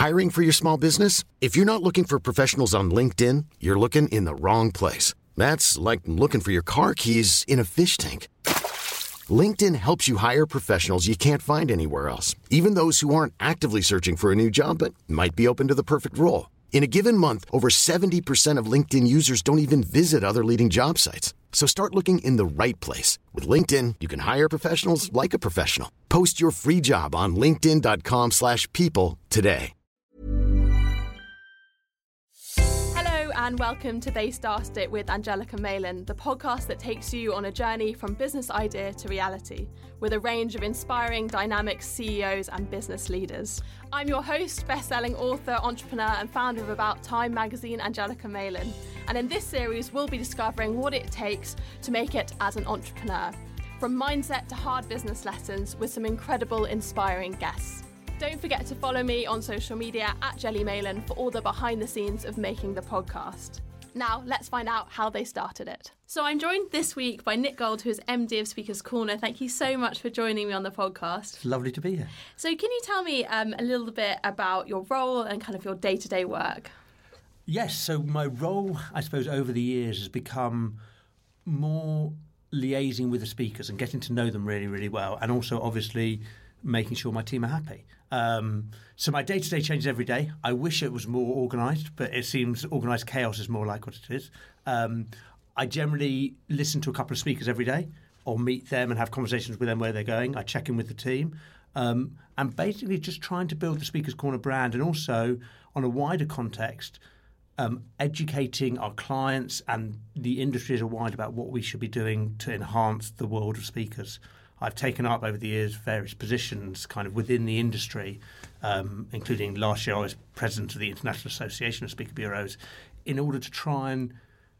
Hiring for your small business? If you're not looking for professionals on LinkedIn, you're looking in the wrong place. That's like looking for your car keys in a fish tank. LinkedIn helps you hire professionals you can't find anywhere else, even those who aren't actively searching for a new job but might be open to the perfect role. In a given month, over 70% of LinkedIn users don't even visit other leading job sites. So start looking in the right place. With LinkedIn, you can hire professionals like a professional. Post your free job on linkedin.com/people today. And welcome to They Started It with Angelica Malin, the podcast that takes you on a journey from business idea to reality, with a range of inspiring, dynamic CEOs and business leaders. I'm your host, best-selling author, entrepreneur and founder of About Time magazine, Angelica Malin. And in this series, we'll be discovering what it takes to make it as an entrepreneur, from mindset to hard business lessons with some incredible, inspiring guests. Don't forget to follow me on social media at Jelly Malin for all the behind the scenes of making the podcast. Now, let's find out how they started it. So I'm joined this week by Nick Gold, who is MD of Speakers Corner. Thank you so much for joining me on the podcast. It's lovely to be here. So can you tell me a little bit about your role and kind of your day-to-day work? Yes, so my role, I suppose, over the years has become more liaising with the speakers and getting to know them really, really well, and also obviously making sure my team are happy. So my day-to-day changes every day. I wish it was more organised, but it seems organised chaos is more like what it is. I generally listen to a couple of speakers every day or meet them and have conversations with them where they're going. I check in with the team and basically just trying to build the Speakers Corner brand, and also on a wider context, educating our clients and the industry as a wide about what we should be doing to enhance the world of speakers. I've taken up over the years various positions kind of within the industry, including last year I was president of the International Association of Speaker Bureaus, in order to try and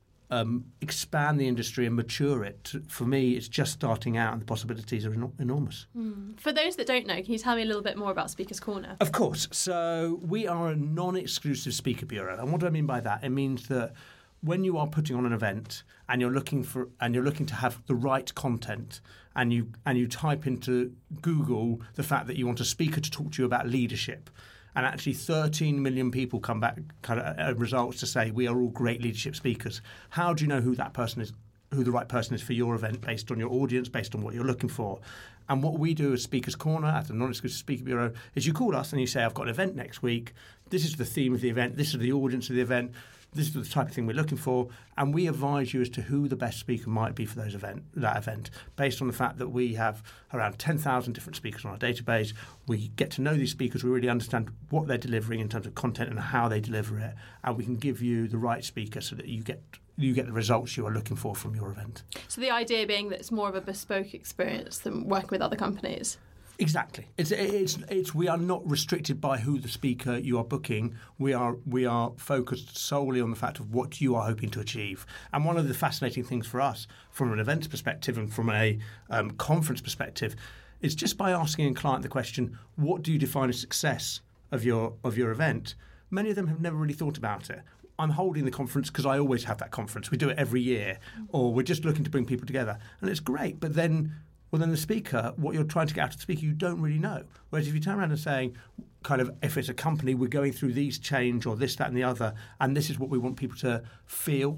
expand the industry and mature it. For me, it's just starting out and the possibilities are enormous. For those that don't know, can you tell me a little bit more about Speakers Corner? Of course. So we are a non-exclusive speaker bureau. And what do I mean by that? It means that when you are putting on an event and you're looking to have the right content, and you type into Google the fact that you want a speaker to talk to you about leadership, and actually 13 million people come back kind of results to say we are all great leadership speakers. How do you know who that person is, who the right person is for your event, based on your audience, based on what you're looking for? And what we do as Speakers Corner at the Non-Exclusive Speaker Bureau is you call us and you say, I've got an event next week. This is the theme of the event. This is the audience of the event. This is the type of thing we're looking for, and we advise you as to who the best speaker might be for that event, based on the fact that we have around 10,000 different speakers on our database. We get to know these speakers, we really understand what they're delivering in terms of content and how they deliver it, and we can give you the right speaker so that you get the results you are looking for from your event. So the idea being that it's more of a bespoke experience than working with other companies. Exactly. It's we are not restricted by who the speaker you are booking. We are focused solely on the fact of what you are hoping to achieve. And one of the fascinating things for us, from an events perspective and from a conference perspective, is just by asking a client the question, "What do you define as success of your event?" Many of them have never really thought about it. I'm holding the conference because I always have that conference. We do it every year, or we're just looking to bring people together, and it's great. But then the speaker, what you're trying to get out of the speaker, you don't really know. Whereas if you turn around and saying, kind of, if it's a company, we're going through these change or this, that and the other, and this is what we want people to feel,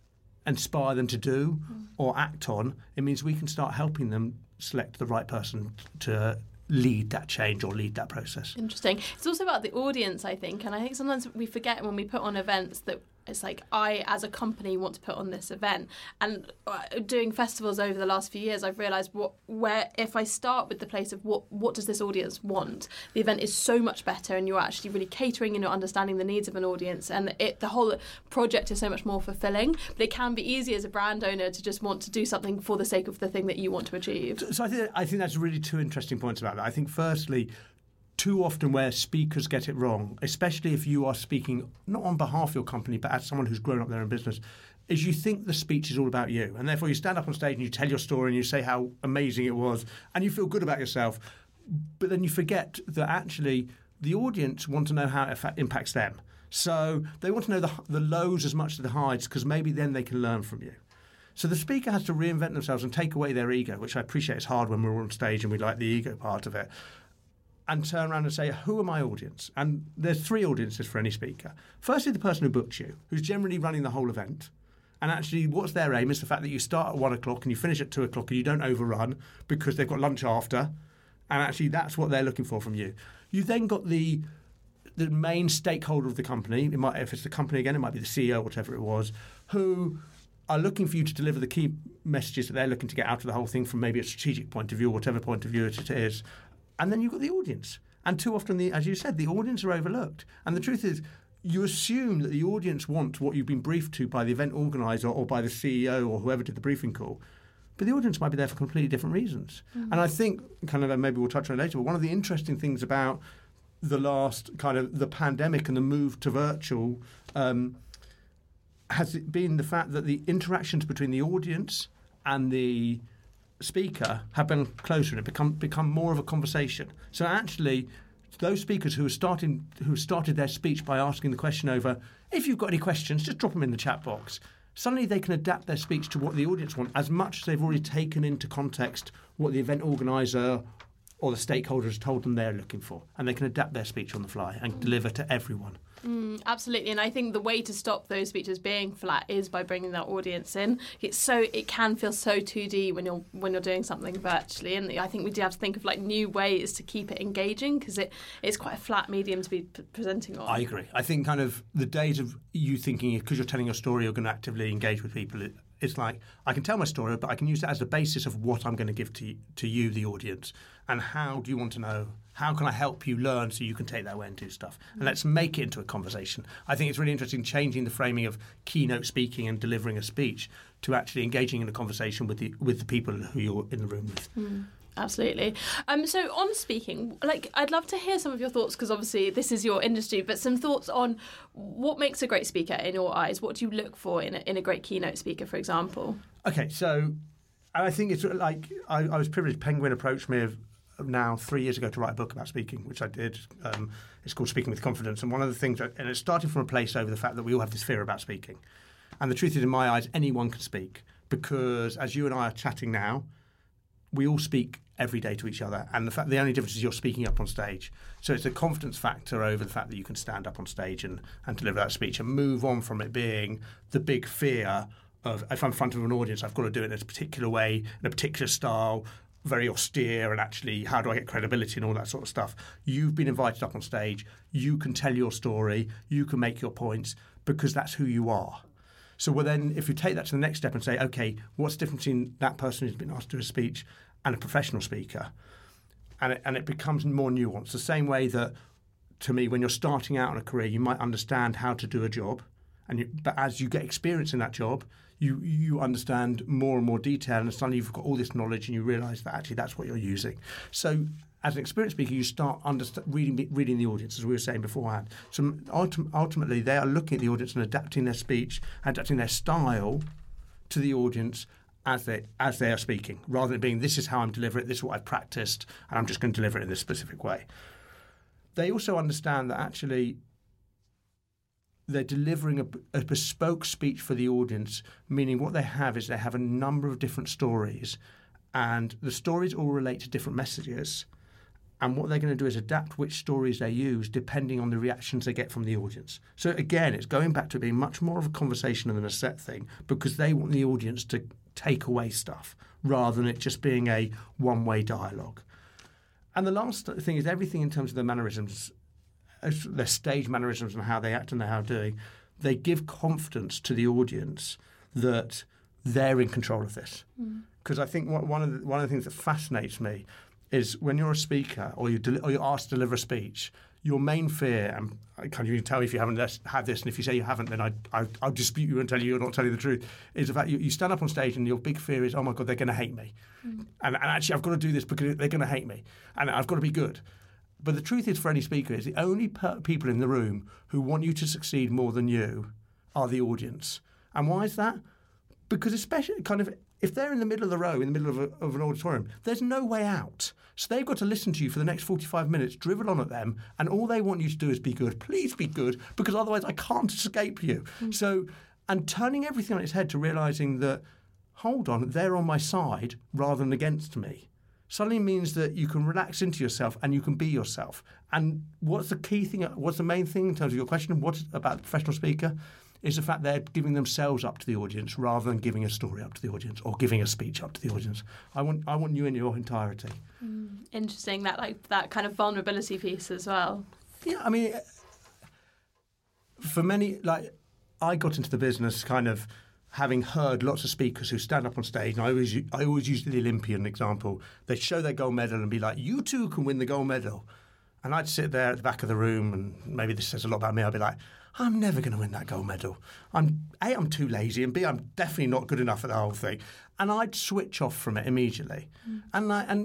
inspire them to do or act on, it means we can start helping them select the right person to lead that change or lead that process. Interesting. It's also about the audience, I think, and I think sometimes we forget when we put on events that it's like, I, as a company, want to put on this event. And doing festivals over the last few years, I've realised where if I start with the place of what does this audience want, the event is so much better, and you're actually really catering and you're understanding the needs of an audience, and the whole project is so much more fulfilling. But it can be easy as a brand owner to just want to do something for the sake of the thing that you want to achieve. So I think that's really two interesting points about that. I think firstly, too often where speakers get it wrong, especially if you are speaking not on behalf of your company but as someone who's grown up there in business, is you think the speech is all about you, and therefore you stand up on stage and you tell your story and you say how amazing it was and you feel good about yourself, but then you forget that actually the audience want to know how it impacts them. So they want to know the lows as much as the highs, because maybe then they can learn from you. So the speaker has to reinvent themselves and take away their ego, which I appreciate is hard when we're on stage and we like the ego part of it, and turn around and say, who are my audience? And there's 3 audiences for any speaker. Firstly, the person who booked you, who's generally running the whole event. And actually, what's their aim is the fact that you start at 1 o'clock and you finish at 2 o'clock and you don't overrun because they've got lunch after. And actually, that's what they're looking for from you. You've then got the main stakeholder of the company. If it's the company again, it might be the CEO, whatever it was, who are looking for you to deliver the key messages that they're looking to get out of the whole thing from maybe a strategic point of view, whatever point of view it is. And then you've got the audience. And too often, as you said, the audience are overlooked. And the truth is, you assume that the audience want what you've been briefed to by the event organiser or by the CEO or whoever did the briefing call. But the audience might be there for completely different reasons. Mm-hmm. And I think, kind of, maybe we'll touch on it later, but one of the interesting things about the last kind of the pandemic and the move to virtual has been the fact that the interactions between the audience and the speaker have been closer and it become more of a conversation. So actually, those speakers who started their speech by asking the question over, if you've got any questions, just drop them in the chat box. Suddenly they can adapt their speech to what the audience want as much as they've already taken into context what the event organiser or the stakeholders told them they're looking for. And they can adapt their speech on the fly and deliver to everyone. Absolutely, and I think the way to stop those speeches being flat is by bringing that audience in. It can feel so 2D when you're doing something virtually, and I think we do have to think of like new ways to keep it engaging because it's quite a flat medium to be presenting on. I agree. I think kind of the days of you thinking because you're telling your story you're going to actively engage with people. It's like I can tell my story, but I can use that as the basis of what I'm going to give to you, the audience, and how do you want to know. How can I help you learn so you can take that away and do stuff? And let's make it into a conversation. I think it's really interesting changing the framing of keynote speaking and delivering a speech to actually engaging in a conversation with the people who you're in the room with. Absolutely. So on speaking, I'd love to hear some of your thoughts because obviously this is your industry, but some thoughts on what makes a great speaker in your eyes. What do you look for in a great keynote speaker, for example? Okay, so I think it's like I was privileged. Penguin approached me now 3 years ago to write a book about speaking, which I did. It's called Speaking with Confidence. And one of the things, and it started from a place over the fact that we all have this fear about speaking. And the truth is, in my eyes, anyone can speak because as you and I are chatting now, we all speak every day to each other. And the only difference is you're speaking up on stage. So it's a confidence factor over the fact that you can stand up on stage and deliver that speech and move on from it being the big fear of if I'm in front of an audience, I've got to do it in a particular way, in a particular style, very austere, and actually how do I get credibility and all that sort of stuff. You've been invited up on stage. You can tell your story. You can make your points because that's who you are. So then if you take that to the next step and say, okay, what's the difference between that person who's been asked to do a speech and a professional speaker? And it becomes more nuanced. The same way that, to me, when you're starting out in a career, you might understand how to do a job. But as you get experience in that job, you understand more and more detail, and suddenly you've got all this knowledge and you realise that actually that's what you're using. So as an experienced speaker, you start reading the audience, as we were saying beforehand. So ultimately, they are looking at the audience and adapting their speech, adapting their style to the audience as they are speaking, rather than being, this is how I'm delivering it, this is what I've practiced, and I'm just going to deliver it in this specific way. They also understand that actually they're delivering a bespoke speech for the audience, meaning what they have is they have a number of different stories, and the stories all relate to different messages. And what they're going to do is adapt which stories they use depending on the reactions they get from the audience. So again, it's going back to being much more of a conversation than a set thing because they want the audience to take away stuff rather than it just being a one-way dialogue. And the last thing is everything in terms of their mannerisms, their stage mannerisms and how they act and how they're doing, they give confidence to the audience that they're in control of this. Because I think one of the things that fascinates me is when you're a speaker or you're asked to deliver a speech, your main fear, and I can't even tell you if you haven't had this, and if you say you haven't, then I'll dispute you and tell you you're not telling the truth, is the fact you stand up on stage and your big fear is, oh my God, they're going to hate me. And actually I've got to do this because they're going to hate me. And I've got to be good. But the truth is, for any speaker, is the only people in the room who want you to succeed more than you are the audience. And why is that? Because especially kind of if they're in the middle of the row, in the middle of an auditorium, there's no way out. So they've got to listen to you for the next 45 minutes, drivel on at them, and all they want you to do is be good. Please be good, because otherwise I can't escape you. So, and turning everything on its head to realising that, hold on, they're on my side rather than against me. suddenly means that you can relax into yourself and you can be yourself. And what's the key thing, what's the main thing in terms of your question, what about the professional speaker, is the fact they're giving themselves up to the audience rather than giving a story up to the audience or giving a speech up to the audience. I want you in your entirety. Interesting, that kind of vulnerability piece as well. Yeah, I mean, for many, I got into the business kind of having heard lots of speakers who stand up on stage, and I always use the Olympian example. They'd show their gold medal and be like, you too can win the gold medal. And I'd sit there at the back of the room, and maybe this says a lot about me, I'd be like, I'm never going to win that gold medal. I'm too lazy, and B, I'm definitely not good enough at the whole thing. And I'd switch off from it immediately. And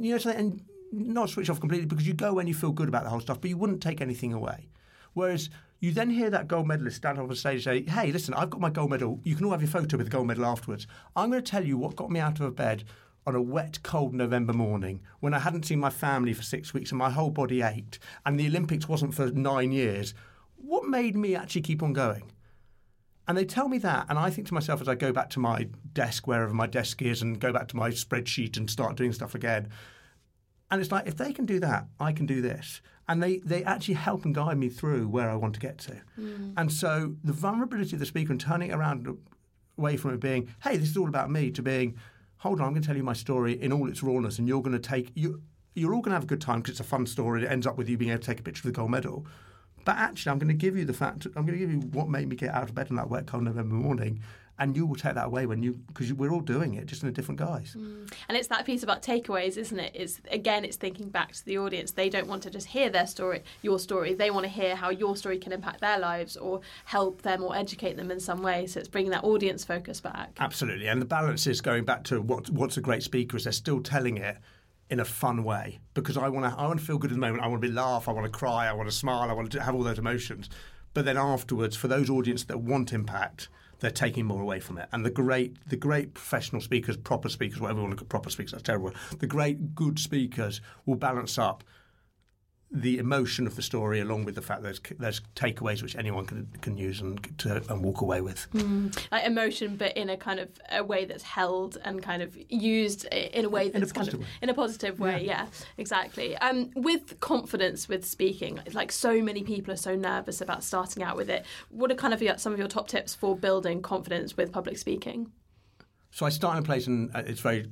not switch off completely, because you go when you feel good about the whole stuff, but you wouldn't take anything away. Whereas you then hear that gold medalist stand up on stage and say, hey, listen, I've got my gold medal. You can all have your photo with the gold medal afterwards. I'm going to tell you what got me out of bed on a wet, cold November morning when I hadn't seen my family for 6 weeks and my whole body ached and the Olympics wasn't for 9 years. What made me actually keep on going? And they tell me that, and I think to myself as I go back to my desk, wherever my desk is, and go back to my spreadsheet and start doing stuff again. And it's like, if they can do that, I can do this. And they actually help and guide me through where I want to get to. And so the vulnerability of the speaker and turning it around away from it being, hey, this is all about me, to being, hold on, I'm going to tell you my story in all its rawness, and you're all going to have a good time because it's a fun story. It ends up with you being able to take a picture of the gold medal. But actually, I'm going to give you what made me get out of bed on that wet, cold November morning, and you will take that away because we're all doing it, just in a different guise. And it's that piece about takeaways, isn't it? It's thinking back to the audience. They don't want to just hear their story, your story. They want to hear how your story can impact their lives or help them or educate them in some way. So it's bringing that audience focus back. Absolutely. And the balance is going back to what's a great speaker is they're still telling it in a fun way, because I want to feel good in the moment. I want to laugh, I want to cry, I want to smile, I want to have all those emotions. But then afterwards, for those audiences that want impact, they're taking more away from it. And the great professional speakers, proper speakers, whatever you want to call proper speakers, that's terrible. The great good speakers will balance up the emotion of the story along with the fact that there's takeaways which anyone can use and walk away with. Like emotion, but in a kind of a way that's held and kind of used in a way that's in a positive way. Yeah, exactly. With confidence with speaking, like so many people are so nervous about starting out with it. What are kind of some of your top tips for building confidence with public speaking? So I start in a place, and it's very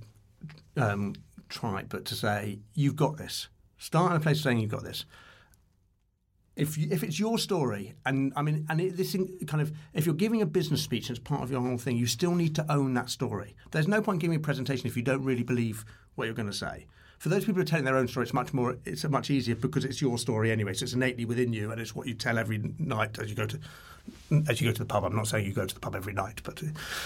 trite, but to say, you've got this. Start in a place saying you've got this. If it's your story, if you're giving a business speech and it's part of your whole thing, you still need to own that story. There's no point giving a presentation if you don't really believe what you're going to say. For those people who are telling their own story, it's much easier because it's your story anyway. So it's innately within you, and it's what you tell every night as you go to the pub. I'm not saying you go to the pub every night, but.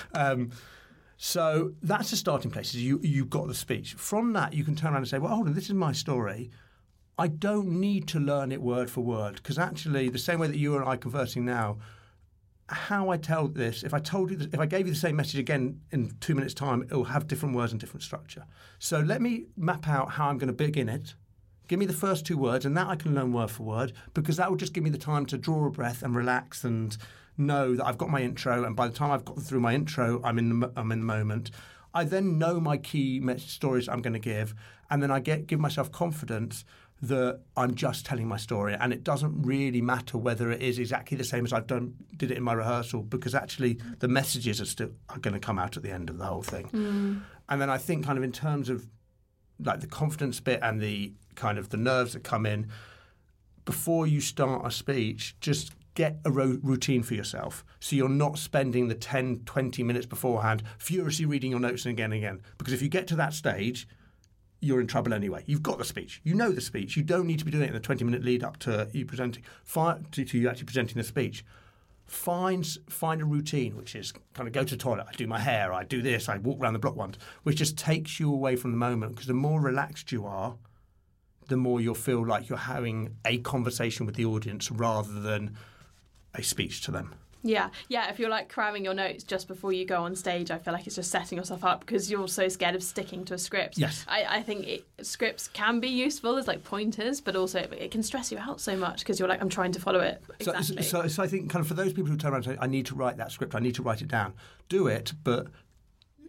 So that's the starting place. You've got the speech. From that, you can turn around and say, well, hold on, this is my story. I don't need to learn it word for word, because actually the same way that you and I are conversing now, how I tell this, if I gave you the same message again in 2 minutes' time, it will have different words and different structure. So let me map out how I'm going to begin it. Give me the first 2 words, and that I can learn word for word, because that will just give me the time to draw a breath and relax and know that I've got my intro, and by the time I've got through my intro, I'm in the moment. I then know my key stories I'm going to give, and then I give myself confidence that I'm just telling my story, and it doesn't really matter whether it is exactly the same as did it in my rehearsal, because actually the messages are going to come out at the end of the whole thing. And then I think kind of in terms of like the confidence bit and the kind of the nerves that come in before you start a speech, just get a routine for yourself, so you're not spending the 10, 20 minutes beforehand furiously reading your notes again and again. Because if you get to that stage, you're in trouble anyway. You've got the speech. You know the speech. You don't need to be doing it in the 20-minute lead up to you presenting, to you actually presenting the speech. Find a routine, which is kind of go to the toilet, I do my hair, I do this, I walk around the block once, which just takes you away from the moment. Because the more relaxed you are, the more you'll feel like you're having a conversation with the audience rather than a speech to them. Yeah. If you're like cramming your notes just before you go on stage, I feel like it's just setting yourself up because you're so scared of sticking to a script. Yes. I think scripts can be useful as like pointers, but also it can stress you out so much because you're like, I'm trying to follow it. Exactly. So I think kind of for those people who turn around and say, I need to write that script, I need to write it down, do it, but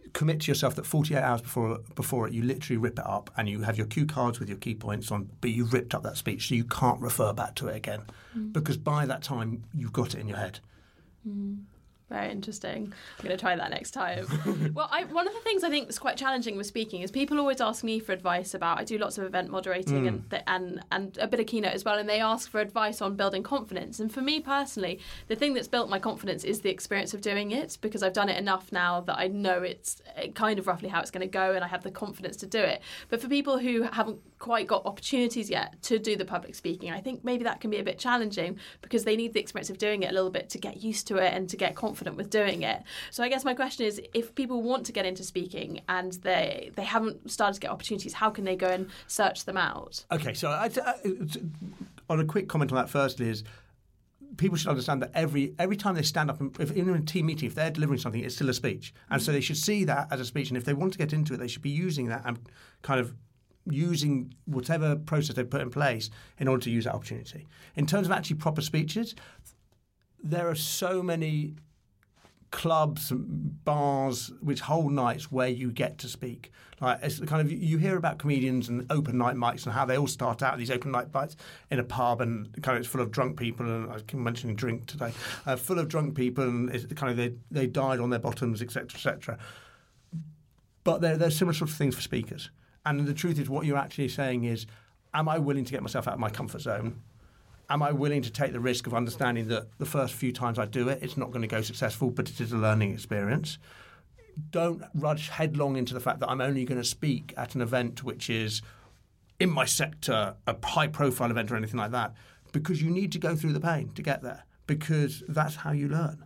commit to yourself that 48 hours before it, you literally rip it up and you have your cue cards with your key points on, but you ripped up that speech so you can't refer back to it again because by that time you've got it in your head. Very interesting. I'm going to try that next time. Well, one of the things I think is quite challenging with speaking is people always ask me for advice about. I do lots of event moderating and a bit of keynote as well, and they ask for advice on building confidence. And for me personally, the thing that's built my confidence is the experience of doing it, because I've done it enough now that I know it's kind of roughly how it's going to go, and I have the confidence to do it. But for people who haven't quite got opportunities yet to do the public speaking, I think maybe that can be a bit challenging because they need the experience of doing it a little bit to get used to it and to get confident with doing it. So I guess my question is, if people want to get into speaking and they haven't started to get opportunities, how can they go and search them out? Okay, so on a quick comment on that firstly is people should understand that every time they stand up, if in a team meeting, if they're delivering something, it's still a speech. And so they should see that as a speech. And if they want to get into it, they should be using that and kind of using whatever process they've put in place in order to use that opportunity. In terms of actually proper speeches, there are so many clubs and bars which hold nights where you get to speak. Like, it's kind of, you hear about comedians and open night mics and how they all start out these open night mics in a pub and kind of it's full of drunk people, and I keep mentioning drink today, full of drunk people, and it's kind of they died on their bottoms, etc., etc. But there's similar sorts of things for speakers. And the truth is, what you're actually saying is, am I willing to get myself out of my comfort zone? Am I willing to take the risk of understanding that the first few times I do it, it's not going to go successful, but it is a learning experience? Don't rush headlong into the fact that I'm only going to speak at an event which is in my sector, a high-profile event or anything like that, because you need to go through the pain to get there, because that's how you learn.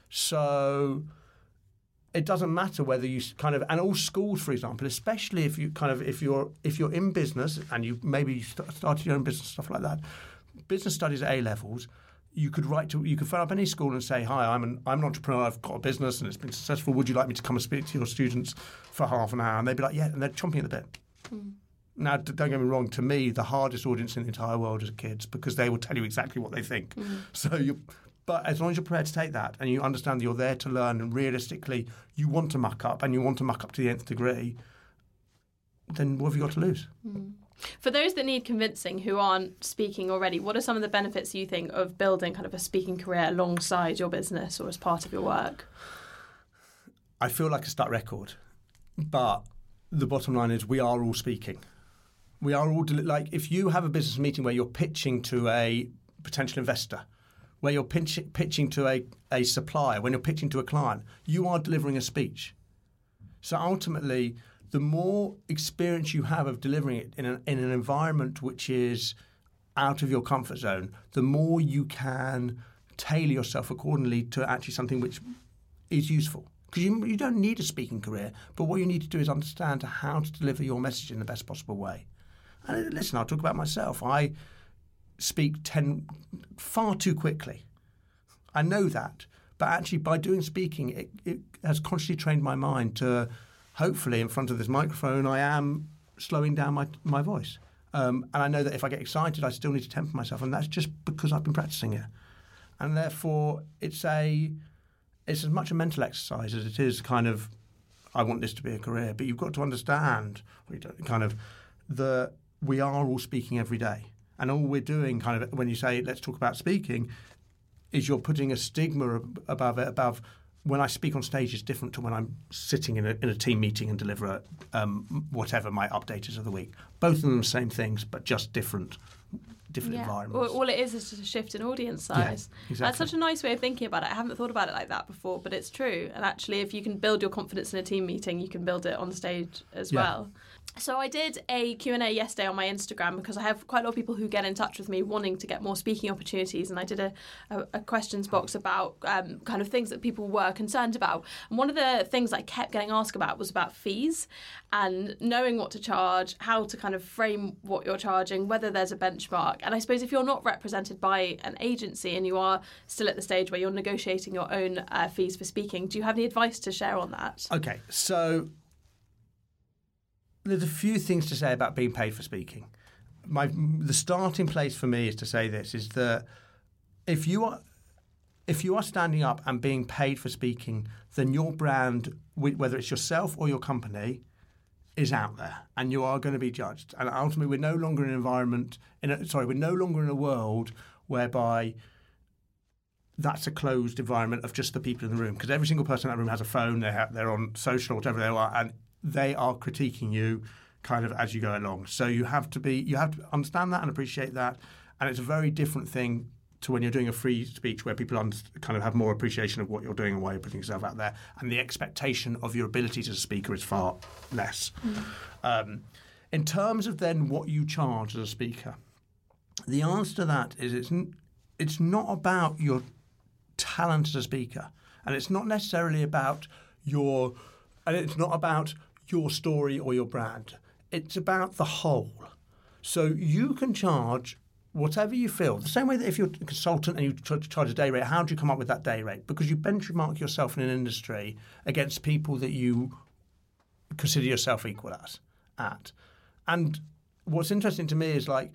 So it doesn't matter whether you kind of, and all schools, for example, especially if you kind of if you're in business and you maybe started your own business, stuff like that. Business studies at A levels, you could phone up any school and say, "Hi, I'm an entrepreneur. I've got a business and it's been successful. Would you like me to come and speak to your students for half an hour?" And they'd be like, "Yeah," and they're chomping at the bit. Now, don't get me wrong. To me, the hardest audience in the entire world is kids, because they will tell you exactly what they think. But as long as you're prepared to take that and you understand that you're there to learn, and realistically you want to muck up and you want to muck up to the nth degree, then what have you got to lose? For those that need convincing who aren't speaking already, what are some of the benefits you think of building kind of a speaking career alongside your business or as part of your work? I feel like a stuck record, but the bottom line is we are all speaking. We are all, like, if you have a business meeting where you're pitching to a potential investor, where you're pitching to a supplier, when you're pitching to a client, you are delivering a speech. So ultimately, the more experience you have of delivering it in an environment which is out of your comfort zone, the more you can tailor yourself accordingly to actually something which is useful. Because you don't need a speaking career, but what you need to do is understand how to deliver your message in the best possible way. And listen, I'll talk about myself. I speak far too quickly. I know that. But actually, by doing speaking, it has consciously trained my mind to, hopefully, in front of this microphone, I am slowing down my voice. And I know that if I get excited, I still need to temper myself. And that's just because I've been practicing it. And therefore, it's as much a mental exercise as it is kind of, I want this to be a career. But you've got to understand, that we are all speaking every day. And all we're doing, kind of, when you say, let's talk about speaking, is you're putting a stigma above it, above when I speak on stage is different to when I'm sitting in a team meeting and deliver whatever my update is of the week. Both of them the same things, but just different environments. All it is just a shift in audience size. Yeah, exactly. That's such a nice way of thinking about it. I haven't thought about it like that before, but it's true. And actually, if you can build your confidence in a team meeting, you can build it on stage as well. So I did a Q&A yesterday on my Instagram because I have quite a lot of people who get in touch with me wanting to get more speaking opportunities, and I did a questions box about kind of things that people were concerned about. And one of the things I kept getting asked about was about fees and knowing what to charge, how to kind of frame what you're charging, whether there's a benchmark. And I suppose if you're not represented by an agency and you are still at the stage where you're negotiating your own fees for speaking, do you have any advice to share on that? Okay, so there's a few things to say about being paid for speaking. The starting place for me is to say this, is that if if you are standing up and being paid for speaking, then your brand, whether it's yourself or your company, is out there, and you are going to be judged. And ultimately, we're no longer in an environment. We're no longer in a world whereby that's a closed environment of just the people in the room, because every single person in that room has a phone. They're on social, whatever they are, and they are critiquing you kind of as you go along. So you have to understand that and appreciate that. And it's a very different thing to when you're doing a free speech where people kind of have more appreciation of what you're doing and why you're putting yourself out there. And the expectation of your abilities as a speaker is far less. In terms of then what you charge as a speaker, the answer to that is it's not about your talent as a speaker. And it's not necessarily about your story or your brand. It's about the whole. So you can charge whatever you feel. The same way that if you're a consultant and you charge a day rate, how do you come up with that day rate? Because you benchmark yourself in an industry against people that you consider yourself equal at. And what's interesting to me is like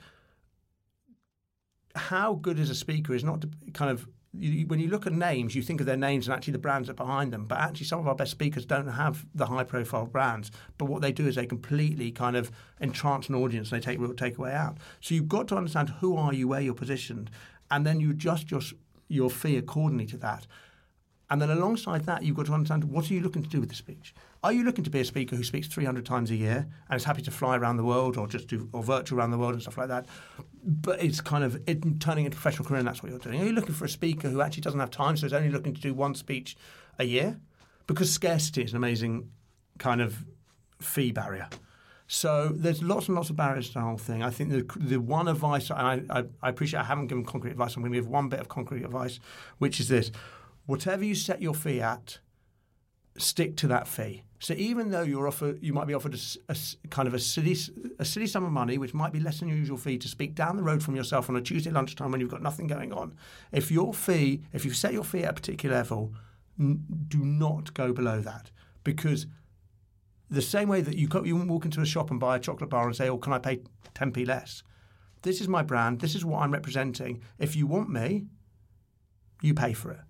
how good is a speaker is not to kind of when you look at names, you think of their names and actually the brands that are behind them. But actually, some of our best speakers don't have the high-profile brands. But what they do is they completely kind of entrance an audience and they take real takeaway out. So you've got to understand who are you, where you're positioned, and then you adjust your fee accordingly to that. And then alongside that, you've got to understand what are you looking to do with the speech. Are you looking to be a speaker who speaks 300 times a year and is happy to fly around the world or just do virtual around the world and stuff like that? But it's kind of turning into a professional career and that's what you're doing. Are you looking for a speaker who actually doesn't have time, so is only looking to do one speech a year? Because scarcity is an amazing kind of fee barrier. So there's lots and lots of barriers to the whole thing. I think the one advice, and I appreciate I haven't given concrete advice, I'm going to give one bit of concrete advice, which is this. Whatever you set your fee at, stick to that fee. So even though you might be offered a kind of a silly sum of money, which might be less than your usual fee, to speak down the road from yourself on a Tuesday lunchtime when you've got nothing going on. If you set your fee at a particular level, do not go below that, because the same way that you won't walk into a shop and buy a chocolate bar and say, "Oh, can I pay 10p less?" This is my brand. This is what I'm representing. If you want me, you pay for it.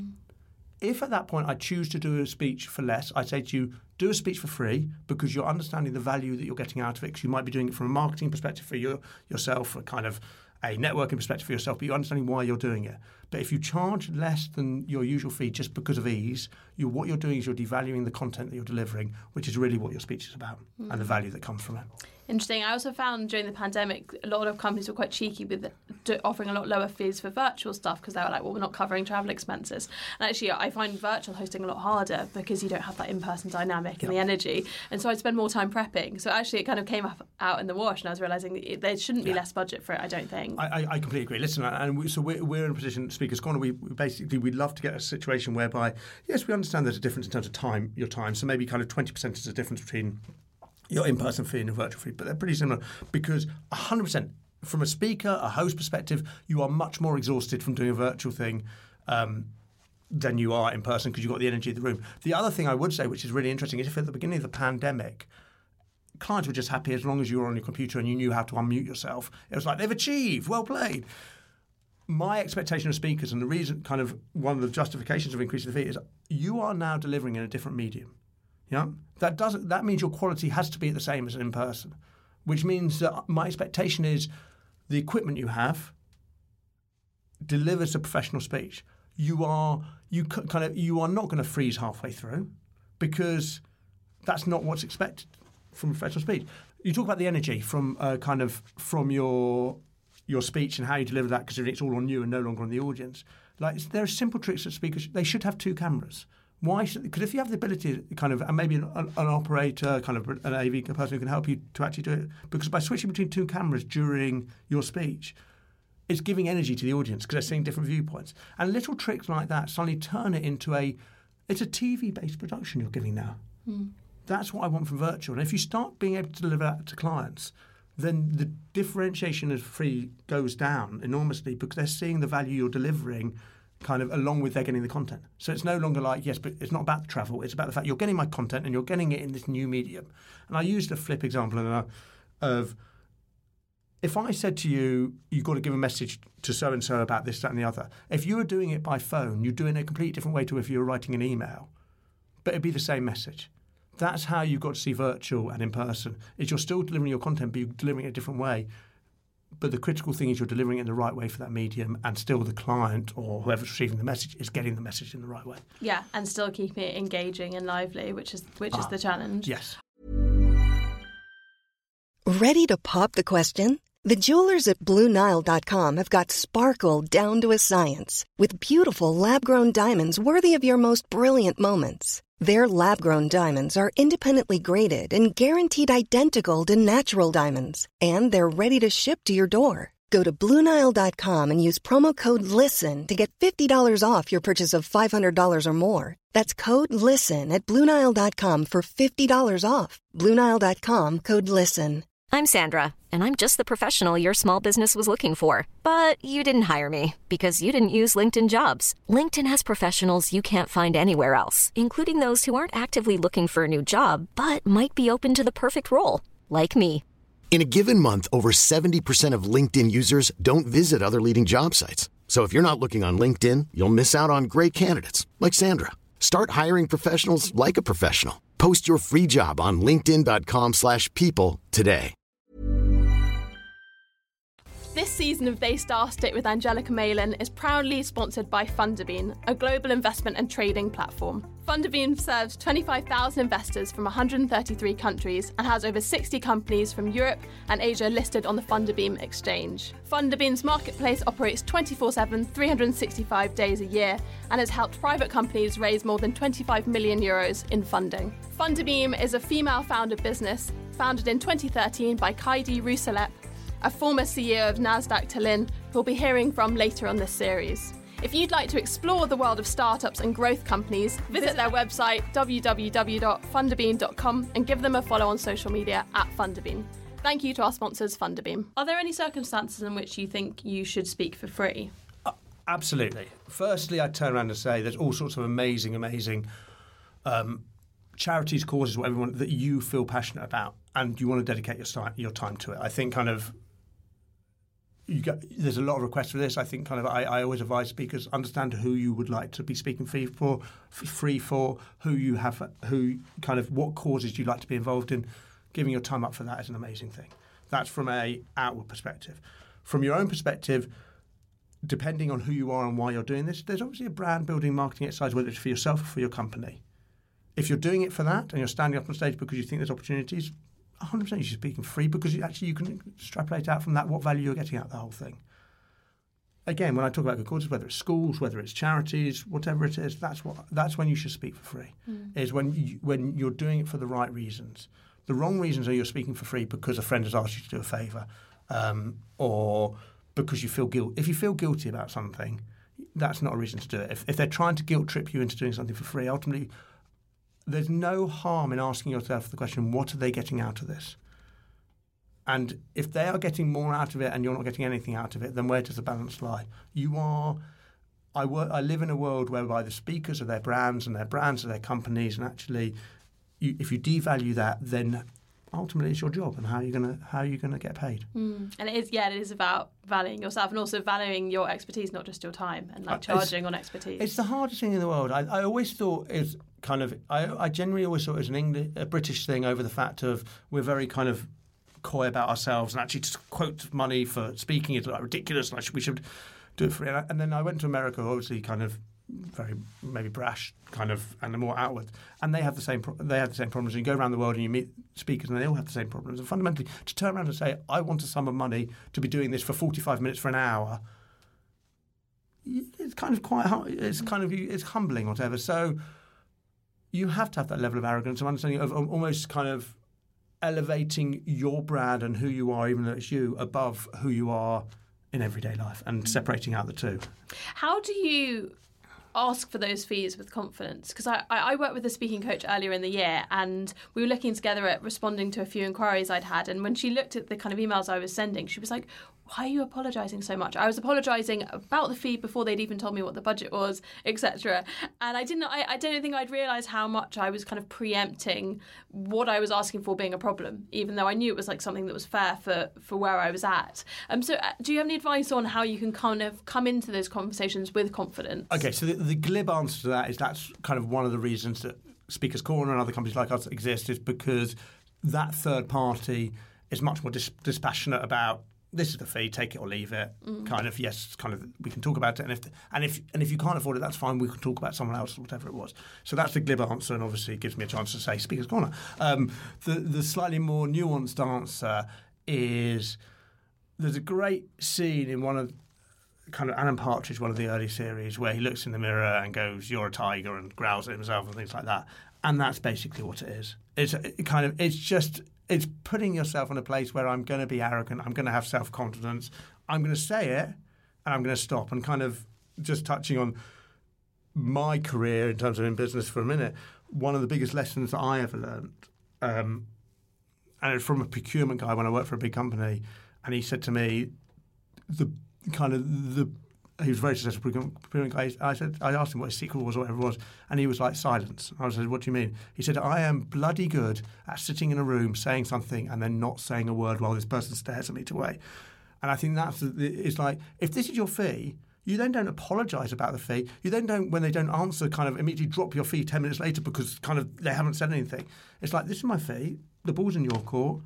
If at that point I choose to do a speech for less, I say to you, do a speech for free, because you're understanding the value that you're getting out of it, because you might be doing it from a marketing perspective for yourself, for kind of a networking perspective for yourself, but you're understanding why you're doing it. But if you charge less than your usual fee just because of ease, what you're doing is you're devaluing the content that you're delivering, which is really what your speech is about and the value that comes from it. Interesting. I also found during the pandemic, a lot of companies were quite cheeky with offering a lot lower fees for virtual stuff, because they were like, well, we're not covering travel expenses. And actually, I find virtual hosting a lot harder because you don't have that in-person dynamic and the energy. And so I'd spend more time prepping. So actually, it kind of came out in the wash, and I was realising there shouldn't be less budget for it, I don't think. I completely agree. Listen, we're in a position, Speakers Corner, we'd love to get a situation whereby, yes, we understand there's a difference in terms of your time. So maybe kind of 20% is the difference between your in-person fee and your virtual fee, but they're pretty similar, because 100% from a speaker, a host perspective, you are much more exhausted from doing a virtual thing than you are in person, because you've got the energy of the room. The other thing I would say, which is really interesting, is if at the beginning of the pandemic, clients were just happy as long as you were on your computer and you knew how to unmute yourself. It was like, they've achieved, well played. My expectation of speakers, and the reason, kind of one of the justifications of increasing the fee, is you are now delivering in a different medium. Yeah, that means your quality has to be the same as in person, which means that my expectation is the equipment you have delivers a professional speech. You are not going to freeze halfway through, because that's not what's expected from professional speech. You talk about the energy from your speech and how you deliver that, because it's all on you and no longer on the audience. Like, there are simple tricks that speakers, they should have 2 cameras. Why? Because if you have the ability, kind of, and maybe an operator, kind of an AV person who can help you to actually do it, because by switching between 2 cameras during your speech, it's giving energy to the audience because they're seeing different viewpoints. And little tricks like that suddenly turn it into it's a TV-based production you're giving now. That's what I want from virtual. And if you start being able to deliver that to clients, then the differentiation of free goes down enormously, because they're seeing the value you're delivering kind of along with they're getting the content. So it's no longer like, yes, but it's not about the travel. It's about the fact you're getting my content and you're getting it in this new medium. And I used a flip example of if I said to you, you've got to give a message to so-and-so about this, that and the other, if you were doing it by phone, you're doing it a completely different way to if you were writing an email. But it'd be the same message. That's how you've got to see virtual and in person. Is you're still delivering your content, but you're delivering it a different way. But the critical thing is you're delivering it in the right way for that medium, and still the client or whoever's receiving the message is getting the message in the right way. Yeah, and still keeping it engaging and lively, which is the challenge. Yes. Ready to pop the question? The jewelers at BlueNile.com have got sparkle down to a science with beautiful lab-grown diamonds worthy of your most brilliant moments. Their lab-grown diamonds are independently graded and guaranteed identical to natural diamonds, and they're ready to ship to your door. Go to BlueNile.com and use promo code LISTEN to get $50 off your purchase of $500 or more. That's code LISTEN at BlueNile.com for $50 off. BlueNile.com, code LISTEN. I'm Sandra, and I'm just the professional your small business was looking for. But you didn't hire me because you didn't use LinkedIn Jobs. LinkedIn has professionals you can't find anywhere else, including those who aren't actively looking for a new job, but might be open to the perfect role, like me. In a given month, over 70% of LinkedIn users don't visit other leading job sites. So if you're not looking on LinkedIn, you'll miss out on great candidates like Sandra. Start hiring professionals like a professional. Post your free job on linkedin.com/people today. This season of They Starsed It with Angelica Malin is proudly sponsored by Funderbeam, a global investment and trading platform. Funderbeam serves 25,000 investors from 133 countries and has over 60 companies from Europe and Asia listed on the Funderbeam exchange. Funderbeam's marketplace operates 24/7, 365 days a year, and has helped private companies raise more than 25 million euros in funding. Funderbeam is a female-founded business founded in 2013 by Kaidi Rousselep, a former CEO of Nasdaq Tallinn, who we'll be hearing from later on this series. If you'd like to explore the world of startups and growth companies, visit their website www.funderbeam.com and give them a follow on social media at Funderbeam. Thank you to our sponsors, Funderbeam. Are there any circumstances in which you think you should speak for free? Absolutely. Firstly, I'd turn around and say there's all sorts of amazing charities, causes, whatever that you feel passionate about, and you want to dedicate your time to it. I think there's a lot of requests for this. I think I always advise speakers understand who you would like to be speaking free for, what causes you'd like to be involved in. Giving your time up for that is an amazing thing. That's from a outward perspective. From your own perspective, depending on who you are and why you're doing this, there's obviously a brand building marketing exercise, whether it's for yourself or for your company. If you're doing it for that and you're standing up on stage because you think there's opportunities, 100% you should be speaking free, because you can extrapolate out from that what value you're getting out of the whole thing. Again, when I talk about good causes, whether it's schools, whether it's charities, whatever it is, that's when you should speak for free. Is when you're doing it for the right reasons. The wrong reasons are you're speaking for free because a friend has asked you to do a favour, or because you feel guilty. If you feel guilty about something, that's not a reason to do it. If they're trying to guilt trip you into doing something for free, ultimately, there's no harm in asking yourself the question, what are they getting out of this? And if they are getting more out of it and you're not getting anything out of it, then where does the balance lie? I live in a world whereby the speakers are their brands and their brands are their companies, and actually, if you devalue that, then ultimately it's your job, and how are you going to get paid? And it is about valuing yourself and also valuing your expertise, not just your time, and charging on expertise. It's the hardest thing in the world. I always thought is I generally always thought it was a British thing over the fact of we're very coy about ourselves, and actually to quote money for speaking is ridiculous, and we should do it free. And then I went to America, obviously very maybe brash and more outward, and they have the same problems. You go around the world and you meet speakers and they all have the same problems, and fundamentally to turn around and say I want a sum of money to be doing this for 45 minutes for an hour, it's it's humbling, whatever. So you have to have that level of arrogance, of understanding, of almost elevating your brand and who you are, even though it's you, above who you are in everyday life, and separating out the two. How do you ask for those fees with confidence? Because I worked with a speaking coach earlier in the year, and we were looking together at responding to a few inquiries I'd had. And when she looked at the kind of emails I was sending, she was like, why are you apologising so much? I was apologising about the fee before they'd even told me what the budget was, etc. And I don't think I'd realised how much I was kind of preempting what I was asking for being a problem, even though I knew it was like something that was fair for where I was at. So do you have any advice on how you can kind of come into those conversations with confidence? Okay, so the glib answer to that is that's kind of one of the reasons that Speakers Corner and other companies like us exist, is because that third party is much more dispassionate about, this is the fee, take it or leave it. Kind of, yes, kind of, we can talk about it, and if you can't afford it, that's fine. We can talk about someone else, whatever it was. So that's the glib answer, and obviously it gives me a chance to say Speakers Corner. The slightly more nuanced answer is, there's a great scene in one of kind of Alan Partridge, one of the early series, where he looks in the mirror and goes, "You're a tiger," and growls at himself and things like that. And that's basically what it is. It's putting yourself in a place where I'm going to be arrogant, I'm going to have self-confidence, I'm going to say it, and I'm going to stop. And kind of just touching on my career in terms of in business for a minute, one of the biggest lessons that I ever learned, and it was from a procurement guy when I worked for a big company, and he said to me, he was a very successful procurement guy. I asked him what his secret was or whatever it was, and he was like, silence. I said, what do you mean? He said, I am bloody good at sitting in a room saying something and then not saying a word while this person stares at me away. And I think it's like, if this is your fee, you then don't apologise about the fee. You then don't, when they don't answer, kind of immediately drop your fee 10 minutes later because kind of they haven't said anything. It's like, this is my fee. The ball's in your court.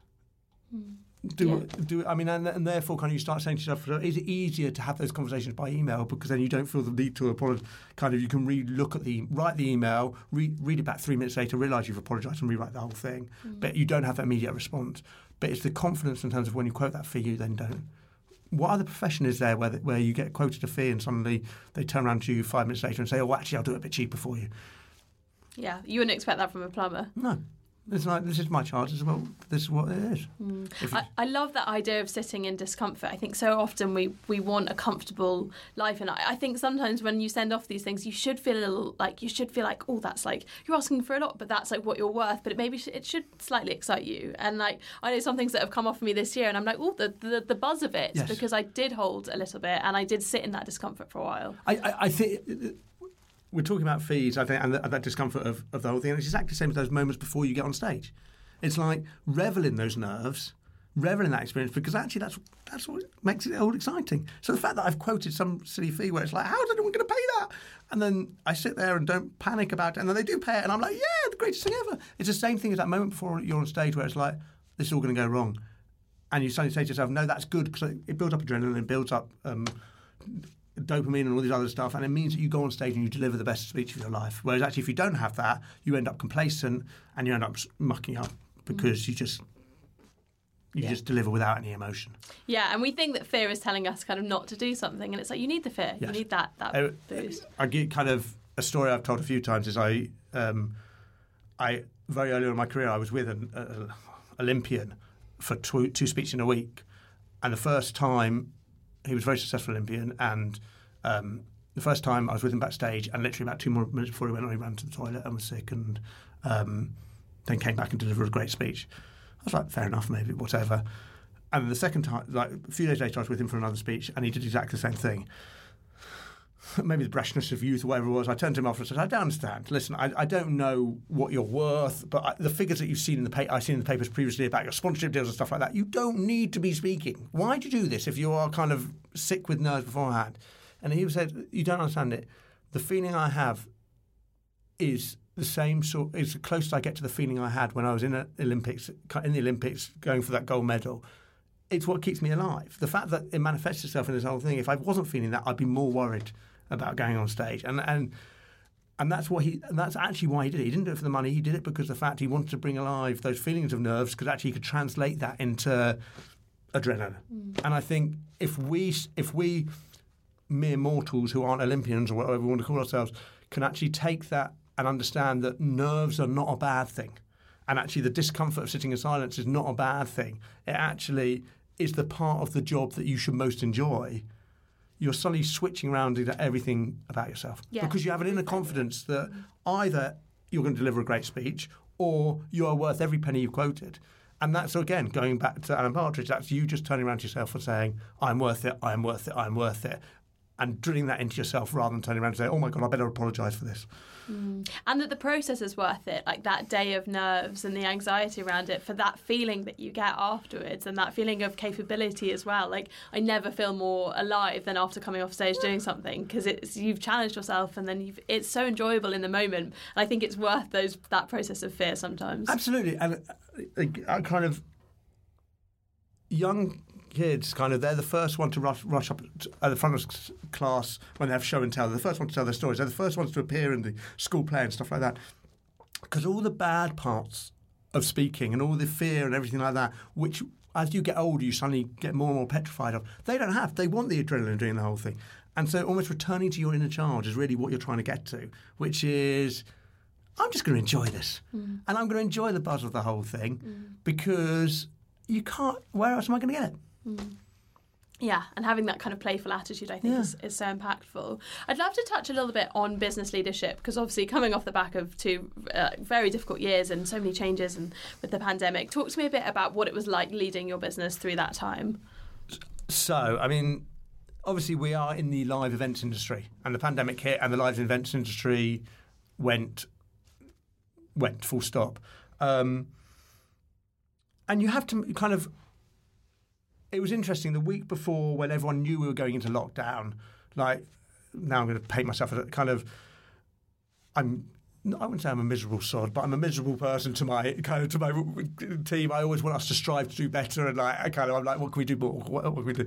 Do it. I mean, and therefore, kind of, you start saying to yourself, is it easier to have those conversations by email, because then you don't feel the need to apologise. Kind of, you can write the email, read it back 3 minutes later, realise you've apologised, and rewrite the whole thing. But you don't have that immediate response. But it's the confidence in terms of when you quote that fee, you then don't. What other profession is there where you get quoted a fee and suddenly they turn around to you 5 minutes later and say, "Oh, actually, I'll do it a bit cheaper for you"? Yeah, you wouldn't expect that from a plumber. No. It's like, this is my charge as well. This is what it is. I love that idea of sitting in discomfort. I think so often we want a comfortable life, and I think sometimes when you send off these things, you should feel like, oh, that's like, you're asking for a lot, but that's like what you're worth. But it should slightly excite you. And like, I know some things that have come off for me this year, and I'm like, oh, the buzz of it, yes. Because I did hold a little bit, and I did sit in that discomfort for a while. I think. We're talking about fees, I think, and that discomfort of the whole thing. And it's exactly the same as those moments before you get on stage. It's like, revel in those nerves, revel in that experience, because actually that's what makes it all exciting. So the fact that I've quoted some silly fee where it's like, how is anyone going to pay that? And then I sit there and don't panic about it, and then they do pay it, and I'm like, yeah, the greatest thing ever. It's the same thing as that moment before you're on stage where it's like, this is all going to go wrong. And you suddenly say to yourself, no, that's good, because it builds up adrenaline, it builds up dopamine and all these other stuff, and it means that you go on stage and you deliver the best speech of your life. Whereas actually, if you don't have that, you end up complacent and you end up mucking up because you just deliver without any emotion. Yeah, and we think that fear is telling us kind of not to do something, and it's like, you need the fear, yes. You need that boost. I get kind of a story I've told a few times is I very early in my career I was with an Olympian for two speeches in a week, and the first time. He was a very successful Olympian, and the first time I was with him backstage, and literally about 2 more minutes before he went on, he ran to the toilet and was sick, and then came back and delivered a great speech. I was like, fair enough, maybe, whatever. And the second time, like a few days later, I was with him for another speech, and he did exactly the same thing. Maybe the brashness of youth or whatever it was. I turned to him after and said, I don't understand. Listen, I don't know what you're worth, but the figures that you've seen in I've seen in the papers previously about your sponsorship deals and stuff like that, you don't need to be speaking. Why'd you do this if you are kind of sick with nerves beforehand? And he said, you don't understand it. The feeling I have is the same sort, it's the closest I get to the feeling I had when I was in the Olympics going for that gold medal. It's what keeps me alive. The fact that it manifests itself in this whole thing, if I wasn't feeling that, I'd be more worried about going on stage, and that's actually why he did it. He didn't do it for the money. He did it because the fact he wanted to bring alive those feelings of nerves, because actually he could translate that into adrenaline. And I think if we mere mortals who aren't Olympians or whatever we want to call ourselves can actually take that and understand that nerves are not a bad thing, and actually the discomfort of sitting in silence is not a bad thing. It actually is the part of the job that you should most enjoy. you're suddenly switching around into everything about yourself. Yeah. Because you have an inner confidence that either you're going to deliver a great speech or you are worth every penny you've quoted. And that's, again, going back to Alan Partridge, that's you just turning around to yourself and saying, I'm worth it, I'm worth it, I'm worth it. And drilling that into yourself rather than turning around and saying, oh my God, I better apologise for this. And that the process is worth it, like that day of nerves and the anxiety around it, for that feeling that you get afterwards and that feeling of capability as well. Like, I never feel more alive than after coming off stage doing something, because you've challenged yourself and then it's so enjoyable in the moment. And I think it's worth that process of fear sometimes. Absolutely. And kind of young kids, they're the first one to rush up at the front of class when they have show and tell. They're the first one to tell their stories. They're the first ones to appear in the school play and stuff like that. Because all the bad parts of speaking and all the fear and everything like that, which as you get older you suddenly get more and more petrified of, they don't have. They want the adrenaline doing the whole thing. And so almost returning to your inner child is really what you're trying to get to, which is, I'm just going to enjoy this. And I'm going to enjoy the buzz of the whole thing because you can't, where else am I going to get it? Yeah, and having that kind of playful attitude, I think, is so impactful. I'd love to touch a little bit on business leadership, because obviously coming off the back of 2 very difficult years and so many changes and with the pandemic, talk to me a bit about what it was like leading your business through that time. So, I mean, obviously we are in the live events industry, and the pandemic hit and the live events industry went full stop. And you have to kind of... It was interesting, the week before when everyone knew we were going into lockdown, like, now I'm going to paint myself as a kind of, I wouldn't say I'm a miserable sod, but I'm a miserable person to my team. I always want us to strive to do better, and I'm like, what can we do more? What can we do?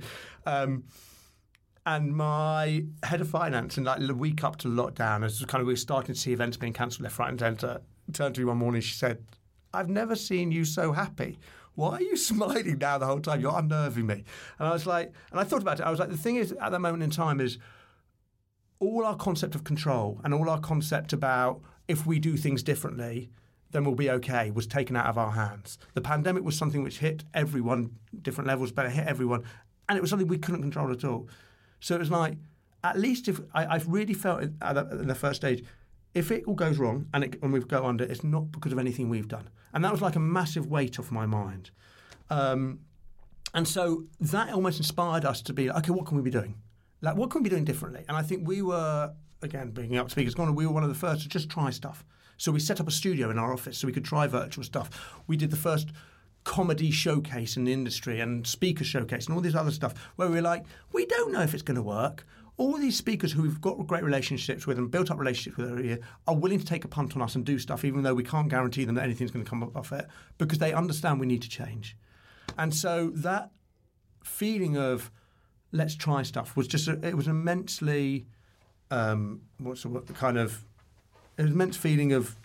And my head of finance, in the week up to lockdown, as we were starting to see events being cancelled left, right and centre, turned to me one morning, she said, I've never seen you so happy. Why are you smiling now the whole time? You're unnerving me. And I was like, and I thought about it. I was like, the thing is, at that moment in time is all our concept of control and all our concept about if we do things differently, then we'll be okay, was taken out of our hands. The pandemic was something which hit everyone, different levels, but it hit everyone. And it was something we couldn't control at all. So it was like, at least if I really felt in the first stage, if it all goes wrong and we go under, it's not because of anything we've done. And that was like a massive weight off my mind. And so that almost inspired us to be like, okay, what can we be doing? Like, what can we be doing differently? And I think we were, again, bringing up Speakers Corner, we were one of the first to just try stuff. So we set up a studio in our office so we could try virtual stuff. We did the first comedy showcase in the industry and speaker showcase and all this other stuff where we were like, we don't know if it's going to work. All these speakers who we've got great relationships with and built up relationships with over here are willing to take a punt on us and do stuff, even though we can't guarantee them that anything's going to come up off it, because they understand we need to change. And so that feeling of let's try stuff was just it was immensely it was an immense feeling of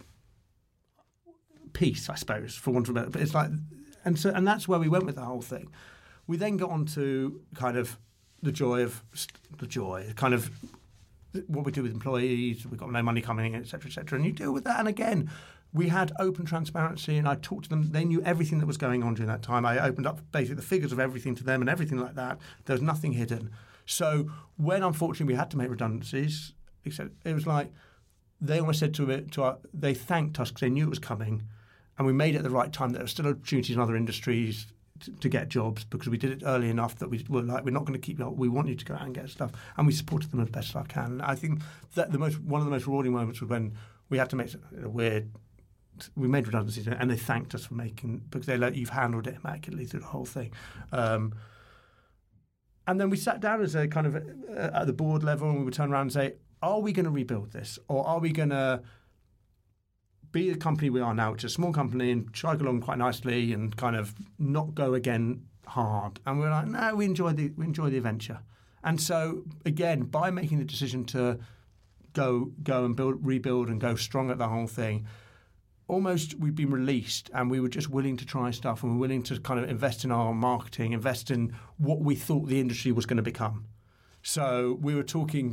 peace, I suppose, for want of a better. But it's like, and that's where we went with the whole thing. We then got on to the joy, kind of what we do with employees. We've got no money coming in, et cetera, and you deal with that. And again, we had open transparency, and I talked to them. They knew everything that was going on during that time. I opened up basically the figures of everything to them and everything like that. There was nothing hidden. So when, unfortunately, we had to make redundancies, it was like they almost said they thanked us because they knew it was coming, and we made it at the right time. There were still opportunities in other industries to get jobs because we did it early enough that we were like, we're not going to keep you up. We want you to go out and get stuff, and we supported them as best as I can. And I think that one of the most rewarding moments was when we had to make we made redundancies, and they thanked us for because they're like, you've handled it immaculately through the whole thing. And then we sat down as a kind of at the board level, and we would turn around and say, are we going to rebuild this, or are we going to be the company we are now, which is a small company, and chug along quite nicely and kind of not go again hard? And we're like, no, we enjoy the adventure. And so again, by making the decision to go and rebuild and go strong at the whole thing, almost we'd been released, and we were just willing to try stuff, and we're willing to kind of invest in our marketing, invest in what we thought the industry was going to become. So we were talking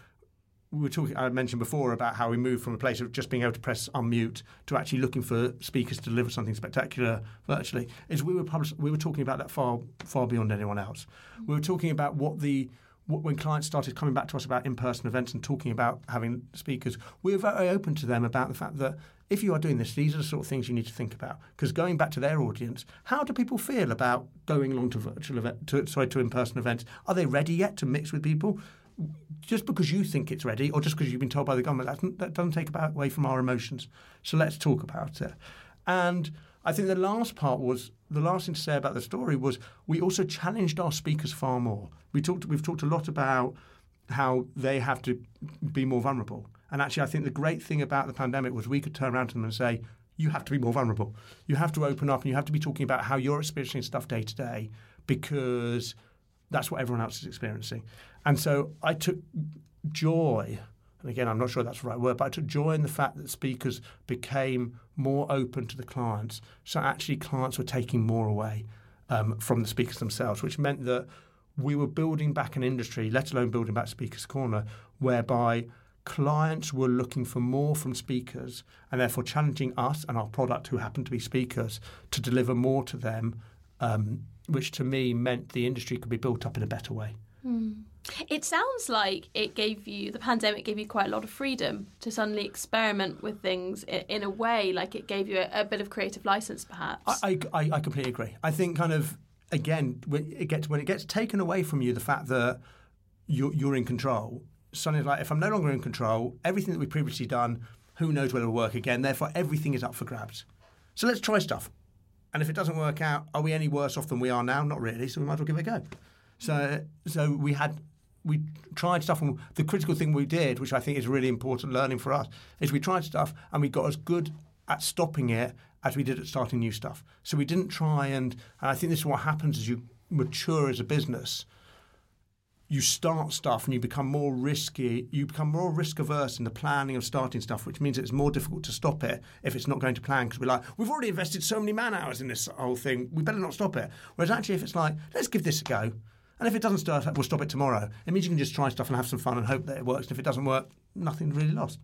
I mentioned before about how we moved from a place of just being able to press unmute to actually looking for speakers to deliver something spectacular virtually. We were talking about that far beyond anyone else. We were talking about what when clients started coming back to us about in-person events and talking about having speakers, we were very open to them about the fact that if you are doing this, these are the sort of things you need to think about. Because going back to their audience, how do people feel about going along to in-person events? Are they ready yet to mix with people? Just because you think it's ready, or just because you've been told by the government, that doesn't take away from our emotions. So let's talk about it. And I think the last thing to say about the story was we also challenged our speakers far more. We've talked a lot about how they have to be more vulnerable. And actually, I think the great thing about the pandemic was we could turn around to them and say, you have to be more vulnerable. You have to open up and you have to be talking about how you're experiencing stuff day to day, because that's what everyone else is experiencing. And so I took joy, and again, I'm not sure that's the right word, but I took joy in the fact that speakers became more open to the clients. So actually clients were taking more away from the speakers themselves, which meant that we were building back an industry, let alone building back Speakers Corner, whereby clients were looking for more from speakers and therefore challenging us and our product, who happened to be speakers, to deliver more to them, which to me meant the industry could be built up in a better way. It sounds like the pandemic gave you quite a lot of freedom to suddenly experiment with things in a way, like it gave you a bit of creative license, perhaps. I completely agree. I think kind of, again, when it gets taken away from you, the fact that you're in control, suddenly like, if I'm no longer in control, everything that we've previously done, who knows whether it'll work again, therefore everything is up for grabs. So let's try stuff. And if it doesn't work out, are we any worse off than we are now? Not really, so we might as well give it a go. So we tried stuff, and the critical thing we did, which I think is really important learning for us, is we tried stuff and we got as good at stopping it as we did at starting new stuff. So we didn't try and I think this is what happens as you mature as a business. You start stuff and you become more risky. You become more risk averse in the planning of starting stuff, which means it's more difficult to stop it if it's not going to plan, because we're like, we've already invested so many man hours in this whole thing, we better not stop it. Whereas actually, if it's like, let's give this a go, and if it doesn't start, we'll stop it tomorrow. It means you can just try stuff and have some fun and hope that it works. And if it doesn't work, nothing really lost.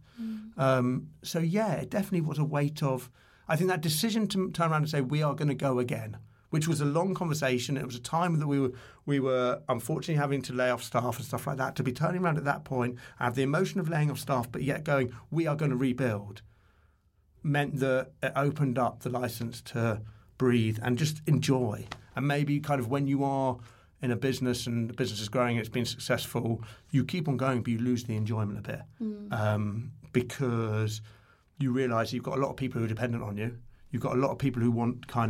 So yeah, it definitely was a weight of, I think that decision to turn around and say, we are going to go again, which was a long conversation. It was a time that we were unfortunately having to lay off staff and stuff like that. To be turning around at that point, have the emotion of laying off staff, but yet going, we are going to rebuild, meant that it opened up the license to breathe and just enjoy. And maybe kind of when you are in a business and the business is growing, it's been successful, you keep on going, but you lose the enjoyment a bit because you realise you've got a lot of people who are dependent on you. You've got a lot of people who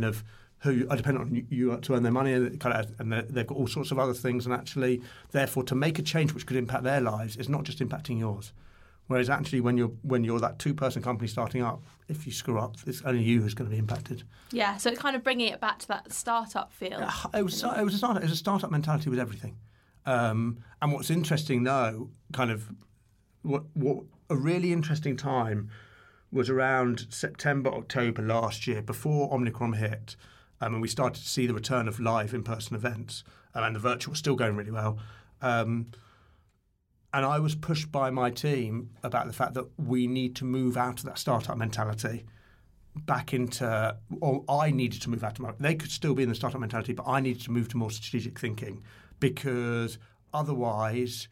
are dependent on you to earn their money, and they've got all sorts of other things. And actually, therefore, to make a change which could impact their lives is not just impacting yours. Whereas actually, when you're that two-person company starting up, if you screw up, it's only you who's going to be impacted. Yeah, so kind of bringing it back to that startup feel. It was a startup mentality with everything. And what's interesting now, kind of what a really interesting time was around September, October last year, before Omicron hit, and we started to see the return of live in-person events, and the virtual was still going really well. And I was pushed by my team about the fact that we need to move out of that startup mentality back into, or I needed to move out of they could still be in the startup mentality, but I needed to move to more strategic thinking, because otherwise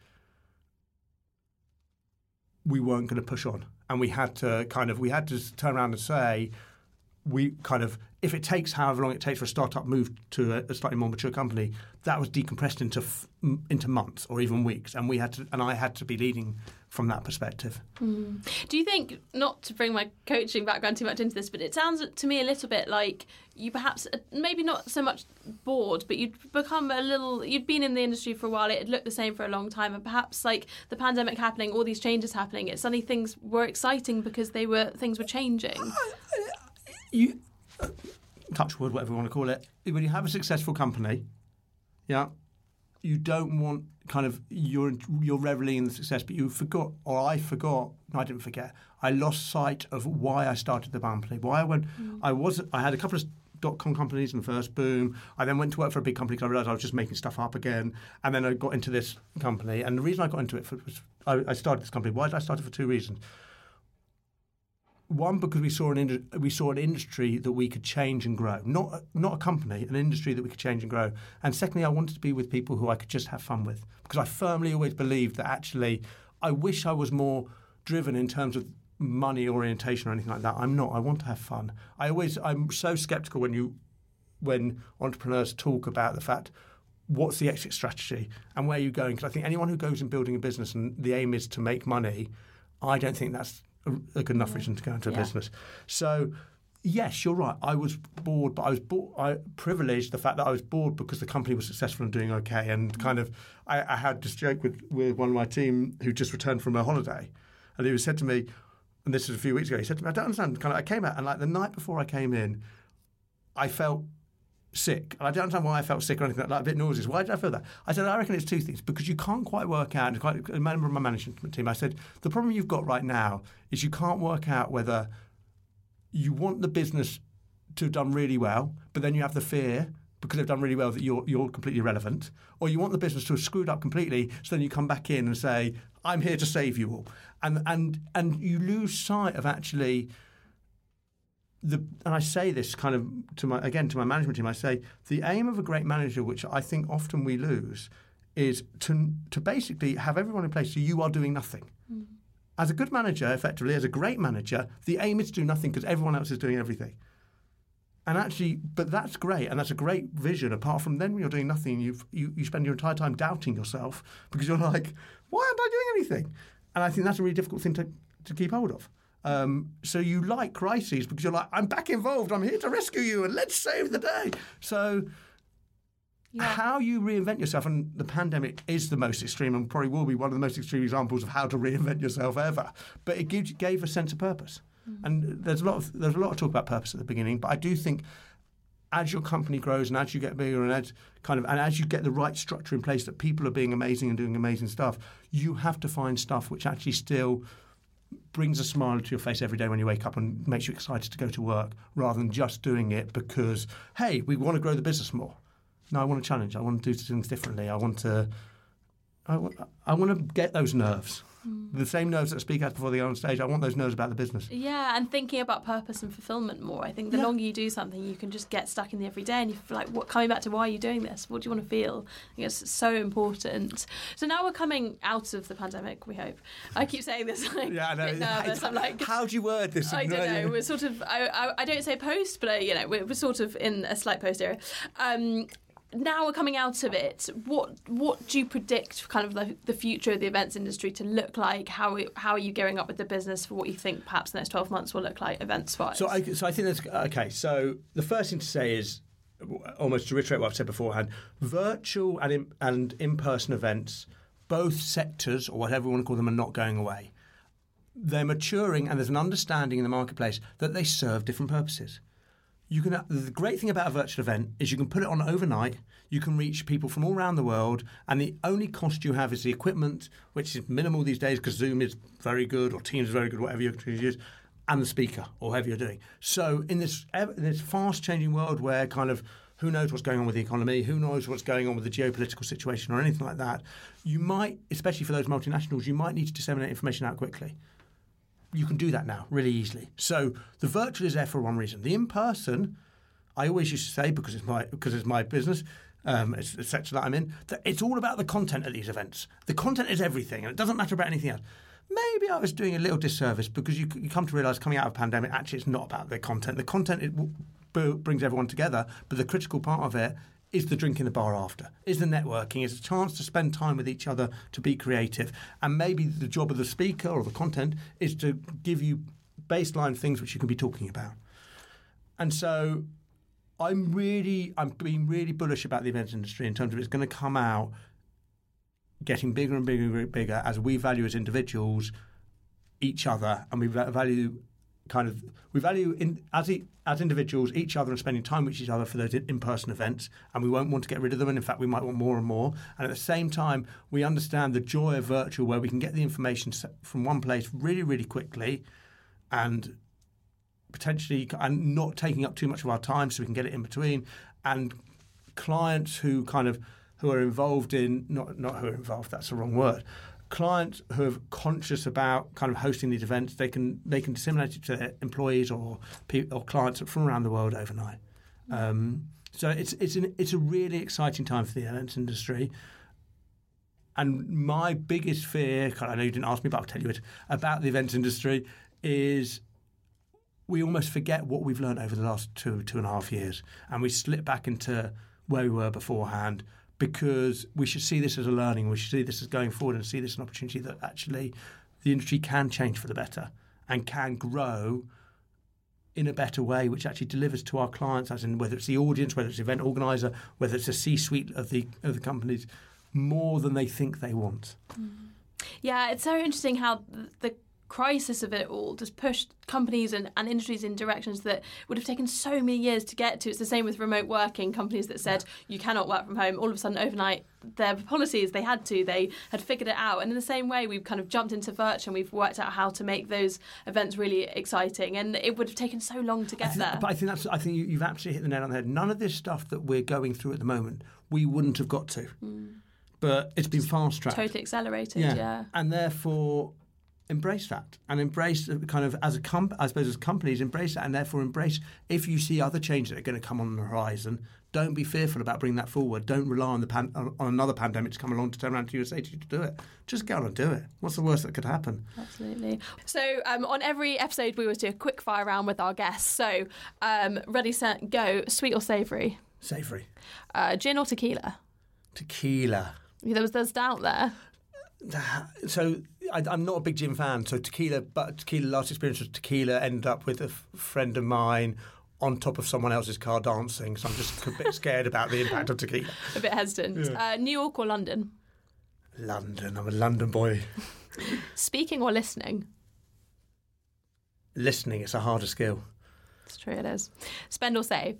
we weren't going to push on. And we had to turn around and say, if it takes however long it takes for a startup move to a slightly more mature company, that was decompressed into months or even weeks, and I had to be leading from that perspective. Do you think, not to bring my coaching background too much into this, but it sounds to me a little bit like you perhaps, maybe not so much bored, but you'd been in the industry for a while, it had looked the same for a long time, and perhaps like the pandemic happening, all these changes happening, suddenly things were exciting because things were changing. You touch wood, whatever you want to call it. When you have a successful company, you don't want you're reveling in the success, but you forgot, or I forgot. No, I didn't forget. I lost sight of why I started the company. Why I had a couple of .com companies in the first boom. I then went to work for a big company because I realised I was just making stuff up again. And then I got into this company. And the reason I got into it was I started this company. Why did I start it? For two reasons. One, because we saw an industry that we could change and grow, not a company, an industry that we could change and grow. And secondly, I wanted to be with people who I could just have fun with, because I firmly always believed that actually I wish I was more driven in terms of money orientation or anything like that. I'm not. I want to have fun. I'm so skeptical when entrepreneurs talk about the fact, what's the exit strategy and where are you going? Because I think anyone who goes in building a business and the aim is to make money, I don't think that's a good enough reason to go into a business. So, yes, you're right. I was bored, but I privileged the fact that I was bored because the company was successful and doing okay. And kind of, I had this joke with one of my team who just returned from a holiday, and he said to me, and this was a few weeks ago, he said to me, I don't understand. I came out, and like the night before I came in, I felt sick. And I don't understand why I felt sick or anything like a bit nauseous. Why did I feel that? I said, I reckon it's two things. Because you can't quite work out, a member of my management team, I said, the problem you've got right now is you can't work out whether you want the business to have done really well, but then you have the fear, because they've done really well, that you're completely irrelevant, or you want the business to have screwed up completely, so then you come back in and say, I'm here to save you all. And you lose sight of actually... and I say this kind of to my management team, I say the aim of a great manager, which I think often we lose, is to basically have everyone in place so you are doing nothing. Mm. As a good manager, effectively, as a great manager, the aim is to do nothing because everyone else is doing everything. And actually, but that's great, and that's a great vision. Apart from then when you're doing nothing, you spend your entire time doubting yourself because you're like, why aren't I doing anything? And I think that's a really difficult thing to keep hold of. So you like crises because you're like, I'm back involved, I'm here to rescue you, and let's save the day. So how you reinvent yourself, and the pandemic is the most extreme and probably will be one of the most extreme examples of how to reinvent yourself ever. But it gave a sense of purpose. Mm. And there's a lot of talk about purpose at the beginning, but I do think as your company grows and as you get bigger and as you get the right structure in place that people are being amazing and doing amazing stuff, you have to find stuff which actually still brings a smile to your face every day when you wake up and makes you excited to go to work, rather than just doing it because, hey, we want to grow the business more. No, I want to challenge. I want to do things differently. I want to get those nerves. The same nerves that speak out before they go on stage. I want those nerves about the business. Yeah, and thinking about purpose and fulfillment more. I think the longer you do something, you can just get stuck in the everyday and you feel like, coming back to why are you doing this? What do you want to feel? I think it's so important. So now we're coming out of the pandemic, we hope. I keep saying this like a bit nervous. I'm like, how do you word this? I don't know. We're sort of, I don't say post, but we're sort of in a slight post era. Now we're coming out of it. What do you predict kind of the future of the events industry to look like? How are you gearing up with the business for what you think perhaps the next 12 months will look like events-wise? So I think that's okay. So the first thing to say is, almost to reiterate what I've said beforehand, virtual and in-person events, both sectors or whatever you want to call them, are not going away. They're maturing, and there's an understanding in the marketplace that they serve different purposes. The great thing about a virtual event is you can put it on overnight, you can reach people from all around the world, and the only cost you have is the equipment, which is minimal these days because Zoom is very good or Teams is very good, whatever you're going to use, and the speaker or whatever you're doing. So in this fast-changing world where kind of who knows what's going on with the economy, who knows what's going on with the geopolitical situation or anything like that, you might, especially for those multinationals, you might need to disseminate information out quickly. You can do that now really easily. So the virtual is there for one reason. The in-person, I always used to say, because it's my business, it's the sector that I'm in, that it's all about the content at these events. The content is everything, and it doesn't matter about anything else. Maybe I was doing a little disservice because you come to realise coming out of a pandemic, actually it's not about the content. The content brings everyone together, but the critical part of it is the drink in the bar after, is the networking, is a chance to spend time with each other, to be creative. And maybe the job of the speaker or the content is to give you baseline things which you can be talking about. And so I'm being really bullish about the events industry in terms of it's going to come out getting bigger and bigger and bigger as we value as individuals each other, and we value as individuals each other and spending time with each other for those in-person events, and we won't want to get rid of them, and in fact we might want more and more. And at the same time we understand the joy of virtual, where we can get the information from one place really, really quickly and potentially and not taking up too much of our time, so we can get it in between. And clients who are involved in not who are involved, that's the wrong word, clients who are conscious about kind of hosting these events, they can disseminate it to their employees or clients from around the world overnight. So it's a really exciting time for the events industry. And my biggest fear, I know you didn't ask me, but I'll tell you it, about the events industry is we almost forget what we've learned over the last 2.5 years, and we slip back into where we were beforehand, because we should see this as a learning. We should see this as going forward and see this as an opportunity that actually the industry can change for the better and can grow in a better way, which actually delivers to our clients, as in whether it's the audience, whether it's the event organizer, whether it's the C-suite of the companies, more than they think they want. Yeah, it's so interesting how the crisis of it all just pushed companies and industries in directions that would have taken so many years to get to. It's the same with remote working. Companies that said you cannot work from home, all of a sudden overnight their policies, they had figured it out. And in the same way, we've kind of jumped into virtual and we've worked out how to make those events really exciting, and it would have taken so long to get there. But I think you've absolutely hit the nail on the head. None of this stuff that we're going through at the moment we wouldn't have got to. But it's been fast-tracked. Totally accelerated, yeah. And therefore, embrace that. And embrace kind of, as companies, embrace that. And therefore embrace, if you see other changes that are going to come on the horizon, don't be fearful about bringing that forward. Don't rely on another pandemic to come along to turn around to you and say to you to do it. Just go on and do it. What's the worst that could happen? Absolutely. So on every episode, we always do a quick fire round with our guests. So ready, set, go. Sweet or savoury? Savoury. Gin or tequila? Tequila. There's doubt there. So I'm not a big gin fan. So tequila last experience was tequila. Ended up with a friend of mine on top of someone else's car dancing. So I'm just a bit scared about the impact of tequila. A bit hesitant. Yeah. New York or London? London. I'm a London boy. Speaking or listening? Listening. It's a harder skill. It's true, it is. Spend or save?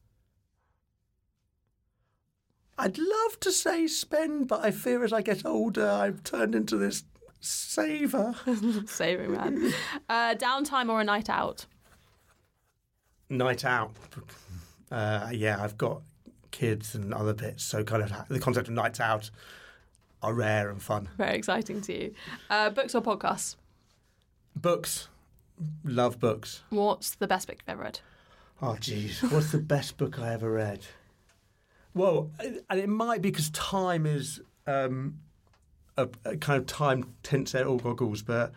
I'd love to say spend, but I fear as I get older, I've turned into this saver. Saving man. Downtime or a night out? Night out. I've got kids and other bits, so kind of the concept of nights out are rare and fun. Very exciting to you. Books or podcasts? Books. Love books. What's the best book you've ever read? Oh, geez. What's the best book I ever read? Well, and it might be because time is a kind of time tints out all goggles, but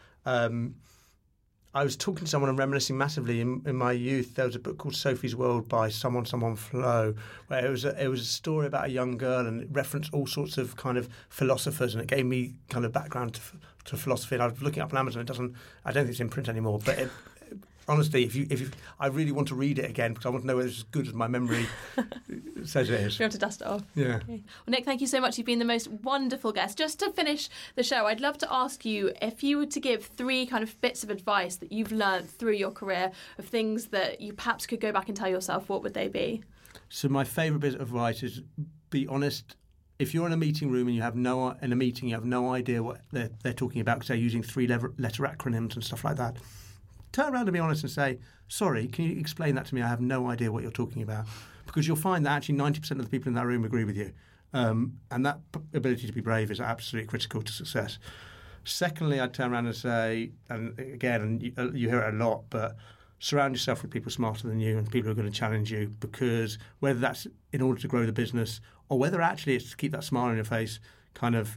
I was talking to someone and reminiscing massively in my youth. There was a book called Sophie's World by Someone Flo, where it was a story about a young girl, and it referenced all sorts of kind of philosophers, and it gave me kind of background to philosophy. And I was looking up on Amazon. I don't think it's in print anymore, but honestly, if I really want to read it again because I want to know whether it's as good as my memory says it is. You have to dust it off. Yeah. Okay. Well, Nick, thank you so much. You've been the most wonderful guest. Just to finish the show, I'd love to ask you if you were to give 3 kind of bits of advice that you've learned through your career of things that you perhaps could go back and tell yourself, what would they be? So my favourite bit of advice is be honest. If you're in a meeting room and you have no idea what they're talking about because they're using 3-letter acronyms and stuff like that, turn around and be honest and say, sorry, can you explain that to me? I have no idea what you're talking about. Because you'll find that actually 90% of the people in that room agree with you. And that ability to be brave is absolutely critical to success. Secondly, I'd turn around and say, and again, you hear it a lot, but surround yourself with people smarter than you and people who are going to challenge you, because whether that's in order to grow the business or whether actually it's to keep that smile on your face, I love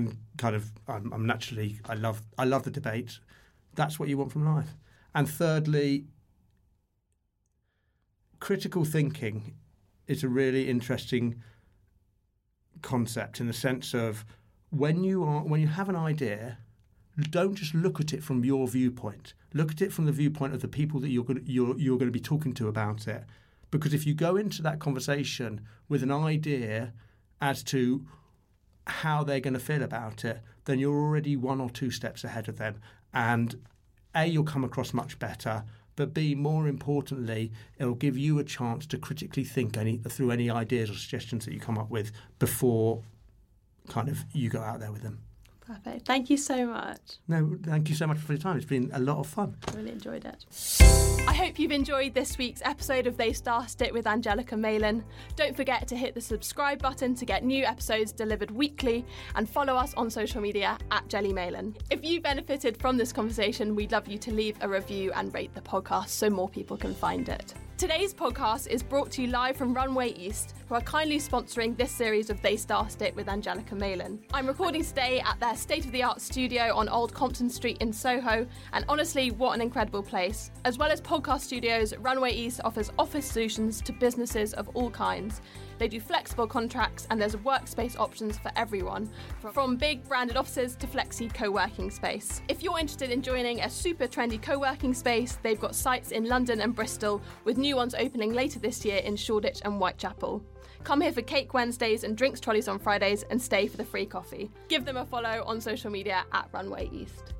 the debate. That's what you want from life. And thirdly, critical thinking is a really interesting concept in the sense of when you have an idea, don't just look at it from your viewpoint. Look at it from the viewpoint of the people that you're going to be talking to about it. Because if you go into that conversation with an idea as to how they're going to feel about it, then you're already 1 or 2 steps ahead of them. And A, you'll come across much better, but B, more importantly, it'll give you a chance to critically think through any ideas or suggestions that you come up with before kind of you go out there with them. Perfect. Thank you so much. No, thank you so much for your time. It's been a lot of fun. I really enjoyed it. I hope you've enjoyed this week's episode of They Started It with Angelica Malin. Don't forget to hit the subscribe button to get new episodes delivered weekly and follow us on social media @JellyMalin. If you benefited from this conversation, we'd love you to leave a review and rate the podcast so more people can find it. Today's podcast is brought to you live from Runway East, who are kindly sponsoring this series of They Started It with Angelica Malin. I'm recording today at their state-of-the-art studio on Old Compton Street in Soho, and honestly, what an incredible place. As well as podcast studios, Runway East offers office solutions to businesses of all kinds. They do flexible contracts and there's workspace options for everyone, from big branded offices to flexi co-working space. If you're interested in joining a super trendy co-working space, they've got sites in London and Bristol, with new ones opening later this year in Shoreditch and Whitechapel. Come here for Cake Wednesdays and drinks trolleys on Fridays and stay for the free coffee. Give them a follow on social media @Runway East.